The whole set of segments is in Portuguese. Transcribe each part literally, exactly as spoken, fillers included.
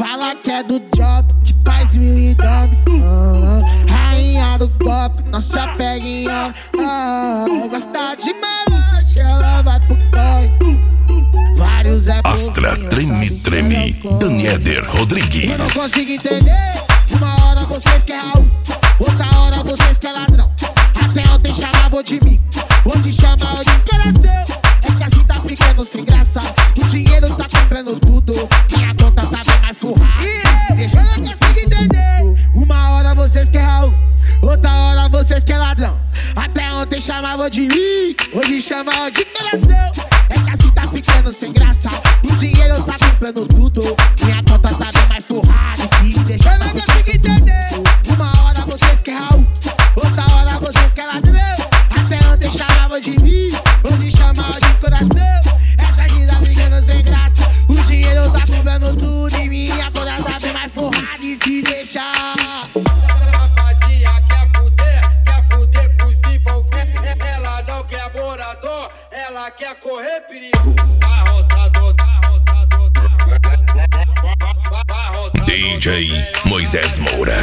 Fala que é do job, que faz mil e dobre. uh, Rainha do golpe, não se apega em homem. uh, Gosta de malote, ela vai pro corre. Vários é Astra Treme Treme, Danieder Rodrigues. Eu não consigo entender. Uma hora vocês querem Raul, outra hora vocês querem ladrão. Até ontem chamavam de mim, hoje chamam de coração. É que a gente tá ficando sem graça, o dinheiro tá comprando tudo, minha conta tá bem mais forrada. Deixa eu não consigo entender. Uma hora vocês querem Raul, outra hora vocês querem ladrão. Até ontem chamavam de mim, hoje chamam de coração. É que assim tá ficando sem graça, o dinheiro tá comprando tudo, minha conta tá bem mais forrada. E se deixa eu não consigo entender. Uma hora vocês querem Raul, outra hora vocês querem ladrão. Até ontem chamavam de mim, hoje chamavam de coração. Essa vida ficando sem graça, o dinheiro tá comprando tudo e minha conta tá bem mais forrada. E se deixar safadinha quer fuder, quer fuder por se envolver. Ela não quer morador, ela quer correr perigo. Arroçador, arroçador, arroçador. D J Moisés Moura.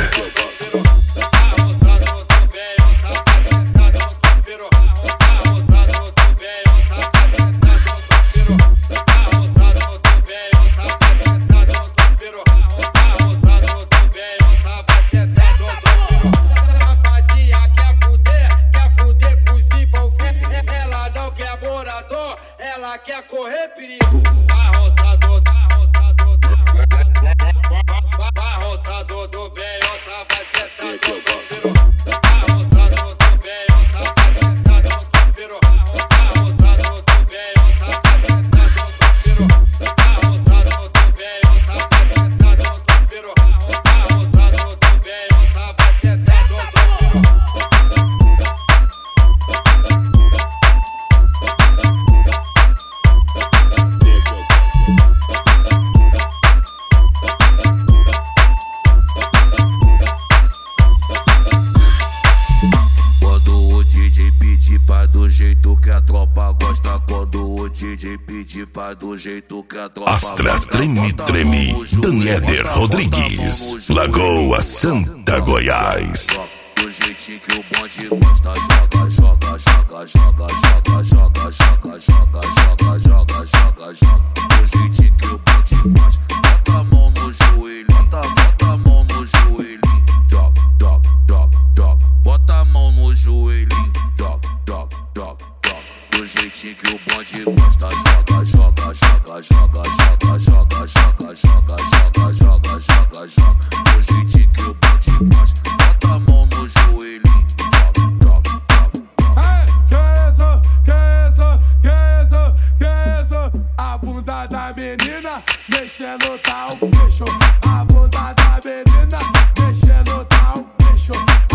Ela quer correr perigo. Arroçador, arroçador, arroçador do Beiota vai sentar no tropeiro. Arroçador do Beiota vai sentar no tropeiro. Arroçador do Beiota vai sentar no tropeiro. Arroçador do Beiota vai sentar no tropeiro. Arroçador do Beiota vai sentar no tropeiro. Do jeito que a tropa gosta, quando o D J pedir, faz do jeito que a tropa Astra gosta. Treme Treme, Danieder Rodrigues, Lagoa Santa, Goiás. Do jeitinho que o bonde gosta, joga, joga, joga, joga, joga, joga, joga, joga, joga, joga, joga, joga. Do jeitinho que o bonde gosta, bota a mão no joelho, bota, bota a mão no joelho, joga, joga, joga, joga, bota a mão no joelho, joga, joga, joga, joga. Do jeitinho que o bonde gosta, joga, joga, joga, joga, joga, joga, joga, joga, joga, joga, joga, joga. Do jeitinho que o bonde gosta, bota a mão no joelho, joga, joga, joga. Ei, que isso, que isso, que isso, que isso? A bunda da menina mexendo tá o bicho. A bunda da menina mexendo tá o bicho.